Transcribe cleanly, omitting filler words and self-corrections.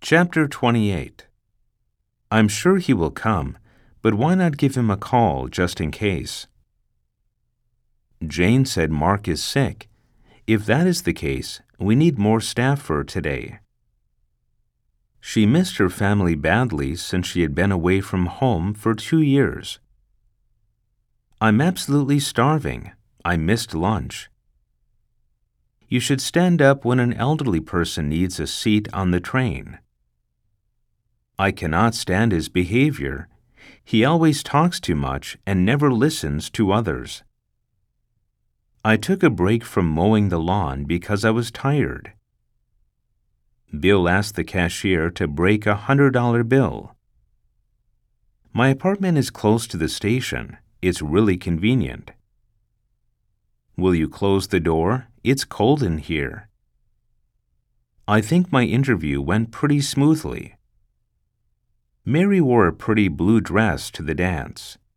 Chapter 28. I'm sure he will come, but why not give him a call just in case? Jane said Mark is sick. If that is the case, we need more staff for today. She missed her family badly since she had been away from home for 2 years. I'm absolutely starving. I missed lunch. You should stand up when an elderly person needs a seat on the train. I cannot stand his behavior. He always talks too much and never listens to others. I took a break from mowing the lawn because I was tired. Bill asked the cashier to break a $100 bill. My apartment is close to the station. It's really convenient. Will you close the door? It's cold in here. I think my interview went pretty smoothly. Mary wore a pretty blue dress to the dance.